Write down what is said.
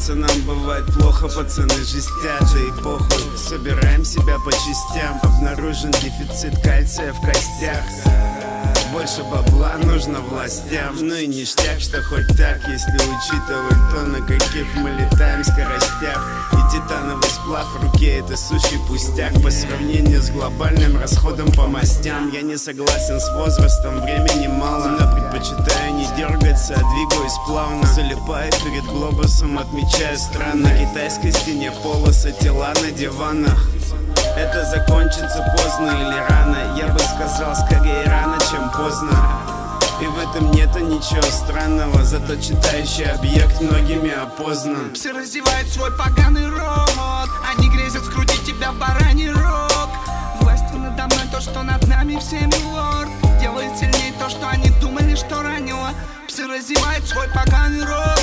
пацанам бывает плохо, пацаны жестят, да и похуй. Собираем себя по частям, обнаружен дефицит кальция в костях. Больше бабла нужно властям. Ну и ништяк, что хоть так, если учитывать то, на каких мы летаем скоростях. И титановый сплав в руке — это сущий пустяк по сравнению с глобальным расходом по мастям. Я не согласен с возрастом, времени мало, но предпочитаю не дергаться, а двигаюсь плавно. Залипаю перед глобусом, отмечаю страны. На китайской стене полосы, тела на диванах. Это закончится поздно или рано. Я бы сказал, скорее рано, чем поздно. И в этом нету ничего странного. Зато читающий объект многими опознан. Все раздевают свой поганый рот. Они грезят скрутить тебя в бараний рог. Властью надо мной то, что над нами всеми лорд. Делает сильнее то, что они думали, что ранило. Все раздевают свой поганый рот.